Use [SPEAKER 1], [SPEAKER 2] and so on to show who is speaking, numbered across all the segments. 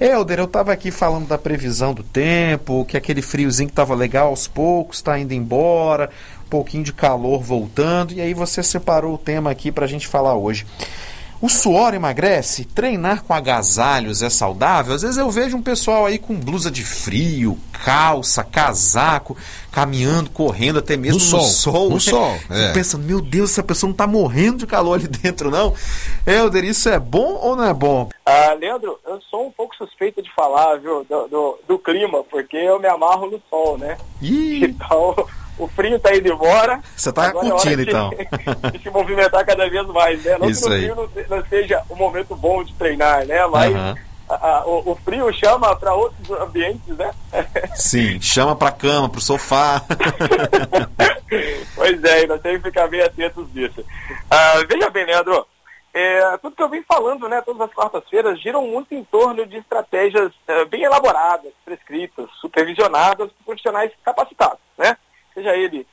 [SPEAKER 1] Helder, eu estava aqui falando da previsão do tempo, que aquele friozinho que estava legal aos poucos está indo embora, um pouquinho de calor voltando, e aí você separou o tema aqui para a gente falar hoje. O suor emagrece? Treinar com agasalhos é saudável? Às vezes eu vejo um pessoal aí com blusa de frio, calça, casaco, caminhando, correndo, até mesmo no sol.
[SPEAKER 2] No sol.
[SPEAKER 1] Pensando, meu Deus, essa pessoa não está morrendo de calor ali dentro, não? Helder, isso é bom ou não é bom?
[SPEAKER 3] Leandro, eu sou um pouco suspeito de falar, viu, do clima, porque eu me amarro no sol, né? Então, o frio tá indo embora.
[SPEAKER 1] Você tá curtindo, então.
[SPEAKER 3] De se movimentar cada vez mais, né? Não que no frio não seja um momento bom de treinar, né? Mas o frio chama para outros ambientes, né?
[SPEAKER 1] Sim, chama para cama, para o sofá.
[SPEAKER 3] Pois é, ainda tem que ficar bem atentos nisso. Veja bem, Leandro, tudo que eu venho falando, né, todas as quartas-feiras, giram muito em torno de estratégias bem elaboradas, prescritas, supervisionadas por profissionais capacitados, né? Seja ele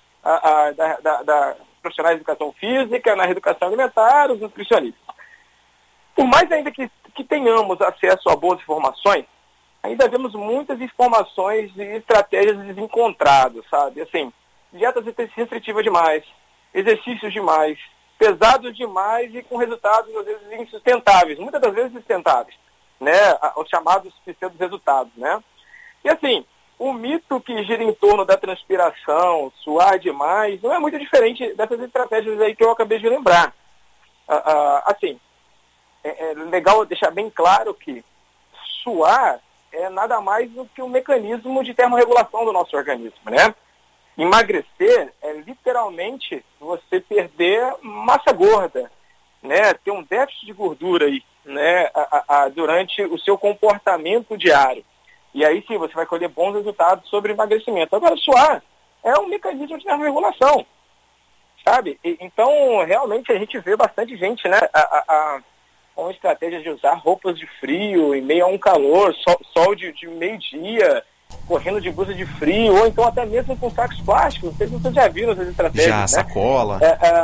[SPEAKER 3] da profissionais de educação física, na reeducação alimentar, os nutricionistas. Por mais ainda que tenhamos acesso a boas informações, ainda vemos muitas informações e estratégias desencontradas, sabe? Assim, dietas restritivas demais, exercícios demais, pesados demais e com resultados, às vezes, insustentáveis, muitas das vezes insustentáveis, né? Os chamados pseudo-resultados, né? E assim, o mito que gira em torno da transpiração, suar demais, não é muito diferente dessas estratégias aí que eu acabei de lembrar. Assim, é legal deixar bem claro que suar é nada mais do que um mecanismo de termorregulação do nosso organismo, né? Emagrecer é literalmente você perder massa gorda, né? Ter um déficit de gordura aí, né? Durante o seu comportamento diário. E aí sim, você vai colher bons resultados sobre emagrecimento. Agora, suar é um mecanismo de termorregulação, sabe? Então, realmente, a gente vê bastante gente, né, com estratégias de usar roupas de frio em meio a um calor, sol de meio-dia, correndo de blusa de frio, ou então até mesmo com sacos plásticos. Vocês já viram essas estratégias,
[SPEAKER 1] já,
[SPEAKER 3] né?
[SPEAKER 1] Sacola.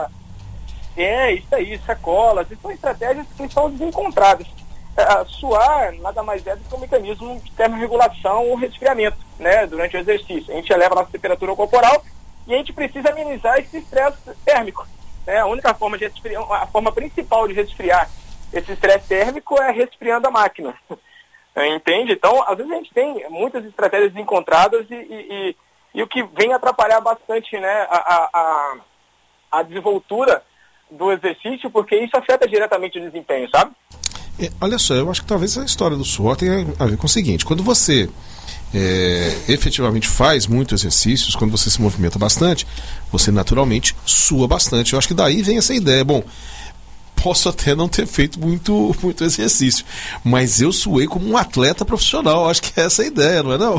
[SPEAKER 3] Isso aí, sacolas. E são estratégias que são desencontradas. Suar nada mais é do que um mecanismo de termorregulação ou resfriamento, né, durante o exercício. A gente eleva a nossa temperatura corporal e a gente precisa amenizar esse estresse térmico, né? A única forma de resfriar, a forma principal de resfriar esse estresse térmico é resfriando a máquina. Entende? Então, às vezes a gente tem muitas estratégias encontradas e o que vem atrapalhar bastante, né, a desenvoltura do exercício, porque isso afeta diretamente o desempenho, sabe?
[SPEAKER 2] Olha só, eu acho que talvez a história do suor tenha a ver com o seguinte: quando você efetivamente faz muitos exercícios, quando você se movimenta bastante, você naturalmente sua bastante. Eu acho que daí vem essa ideia. Bom, posso até não ter feito muito exercício, mas eu suei como um atleta profissional. Eu acho que é essa a ideia, não é não?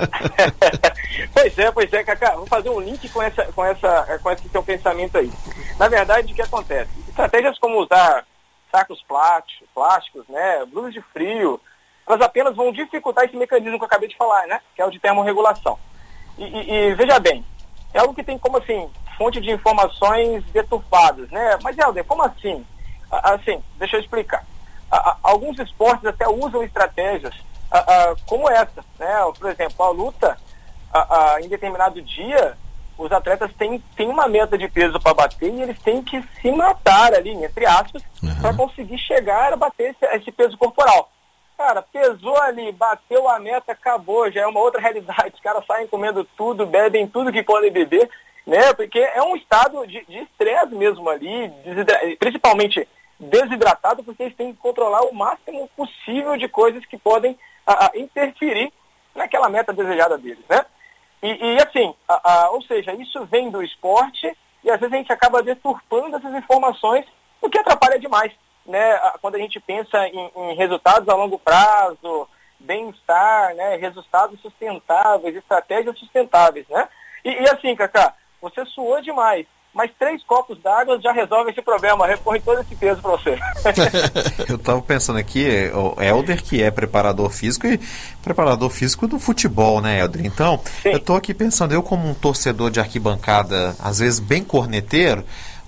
[SPEAKER 3] Pois é, Cacá. Vou fazer um link com esse seu pensamento aí. Na verdade, o que acontece? Estratégias como usar sacos plásticos, né, blusas de frio, elas apenas vão dificultar esse mecanismo que eu acabei de falar, né, que é o de termorregulação. E veja bem, é algo que tem como, assim, fonte de informações deturpadas, né? Mas, Helder, como assim? Assim, deixa eu explicar. Alguns esportes até usam estratégias como essa, né? Por exemplo, a luta, em determinado dia, os atletas têm uma meta de peso para bater e eles têm que se matar ali, entre aspas, para conseguir chegar a bater esse peso corporal. Cara, pesou ali, bateu a meta, acabou, já é uma outra realidade. Os caras saem comendo tudo, bebem tudo que podem beber, né? Porque é um estado de estresse mesmo ali, principalmente desidratado, porque eles têm que controlar o máximo possível de coisas que podem interferir naquela meta desejada deles, né? E assim, ou seja, isso vem do esporte e às vezes a gente acaba deturpando essas informações, o que atrapalha demais, né? Quando a gente pensa em resultados a longo prazo, bem-estar, né? Resultados sustentáveis, estratégias sustentáveis, né? E assim, Cacá, você suou demais, mas 3 copos d'água já resolve esse problema, repõe todo esse peso para você.
[SPEAKER 1] Eu estava pensando aqui, o Helder, que é preparador físico e preparador físico do futebol, né, Helder? Então, sim, eu estou aqui pensando, eu como um torcedor de arquibancada, às vezes bem corneteiro,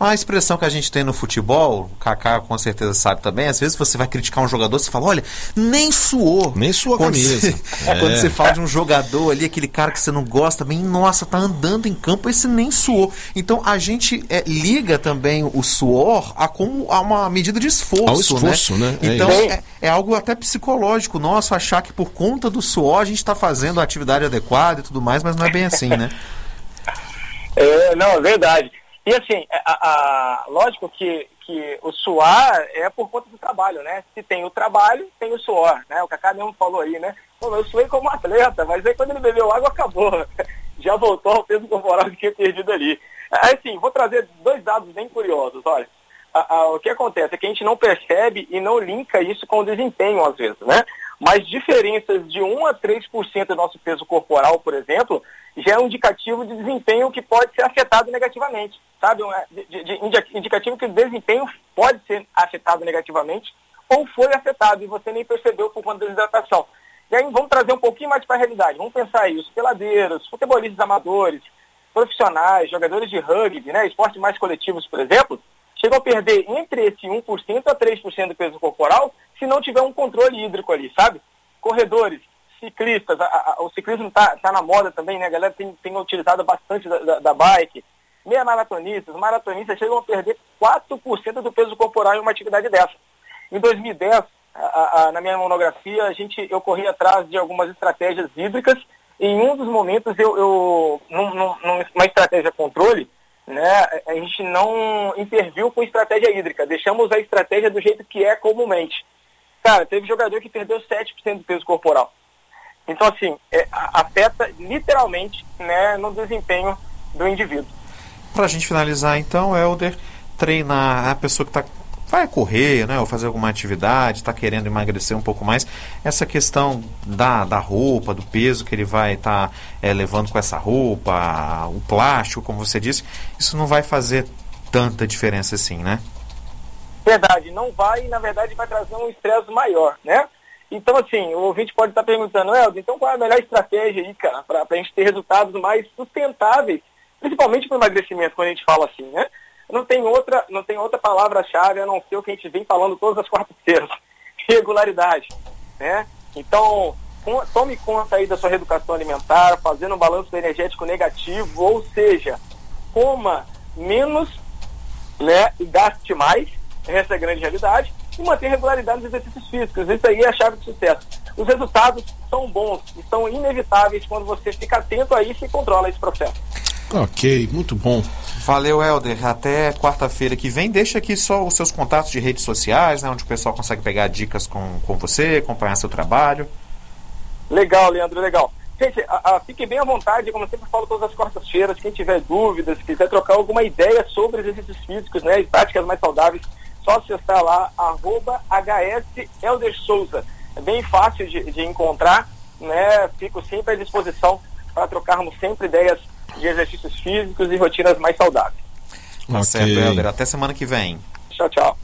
[SPEAKER 1] Uma expressão que a gente tem no futebol, o Kaká com certeza sabe também, às vezes você vai criticar um jogador, você fala, olha, nem suou.
[SPEAKER 2] Nem suou a camisa.
[SPEAKER 1] Quando você fala de um jogador ali, aquele cara que você não gosta bem, nossa, tá andando em campo, esse nem suou. Então a gente liga também o suor a uma medida de esforço.
[SPEAKER 2] Ao esforço, né?
[SPEAKER 1] Então é algo até psicológico nosso achar que por conta do suor a gente está fazendo a atividade adequada e tudo mais, mas não é bem assim, né?
[SPEAKER 3] Não, é verdade. E assim, lógico que o suar é por conta do trabalho, né? Se tem o trabalho, tem o suor, né? O Kaká mesmo falou aí, né? Pô, eu suei como atleta, mas aí quando ele bebeu água, acabou. Já voltou ao peso corporal que tinha perdido ali. Assim, vou trazer 2 dados bem curiosos, olha. O que acontece é que a gente não percebe e não linka isso com o desempenho, às vezes, né? Mas diferenças de 1 a 3% do nosso peso corporal, por exemplo, já é um indicativo de desempenho que pode ser afetado negativamente, sabe? Indicativo que o desempenho pode ser afetado negativamente ou foi afetado e você nem percebeu por conta da desidratação. E aí vamos trazer um pouquinho mais para a realidade. Vamos pensar aí, os peladeiros, futebolistas amadores, profissionais, jogadores de rugby, né? Esportes mais coletivos, por exemplo, chegam a perder entre esse 1% a 3% do peso corporal se não tiver um controle hídrico ali, sabe? Corredores, ciclistas, o ciclismo tá na moda também, né? A galera tem utilizado bastante da bike. Meia maratonistas chegam a perder 4% do peso corporal em uma atividade dessa. Em 2010, na minha monografia, eu corri atrás de algumas estratégias hídricas e em um dos momentos, numa estratégia controle, né, a gente não interviu com estratégia hídrica, deixamos a estratégia do jeito que é comumente. Cara, teve jogador que perdeu 7% do peso corporal. Então, assim, afeta literalmente, né, no desempenho do indivíduo.
[SPEAKER 1] Para a gente finalizar, então, Helder, treinar a pessoa que vai correr, né, ou fazer alguma atividade, está querendo emagrecer um pouco mais, essa questão da roupa, do peso que ele vai estar levando com essa roupa, o plástico, como você disse, isso não vai fazer tanta diferença assim, né?
[SPEAKER 3] Verdade, não vai, e na verdade vai trazer um estresse maior, né? Então, assim, o ouvinte pode estar perguntando, Helder, então qual é a melhor estratégia aí, cara, para a gente ter resultados mais sustentáveis, principalmente para o emagrecimento, quando a gente fala assim, né? Não tem outra palavra-chave a não ser o que a gente vem falando todas as quartas-feiras, regularidade, né? Então, tome conta aí da sua reeducação alimentar, fazendo um balanço energético negativo, ou seja, coma menos, né, e gaste mais, essa é a grande realidade, e manter regularidade nos exercícios físicos. Isso aí é a chave de sucesso. Os resultados são bons e são inevitáveis quando você fica atento a isso e controla esse processo.
[SPEAKER 2] Ok, muito bom.
[SPEAKER 1] Valeu, Helder. Até quarta-feira que vem. Deixa aqui só os seus contatos de redes sociais, né, onde o pessoal consegue pegar dicas com você, acompanhar seu trabalho.
[SPEAKER 3] Legal, Leandro, legal. Gente, fique bem à vontade, como eu sempre falo todas as quartas-feiras, quem tiver dúvidas, quiser trocar alguma ideia sobre exercícios físicos, né, e práticas mais saudáveis, só acessar lá, @HSHelderSouza. É bem fácil de encontrar, né, fico sempre à disposição para trocarmos sempre ideias de exercícios físicos e rotinas mais saudáveis.
[SPEAKER 1] Tá certo, Helder. Até semana que vem.
[SPEAKER 3] Tchau, tchau.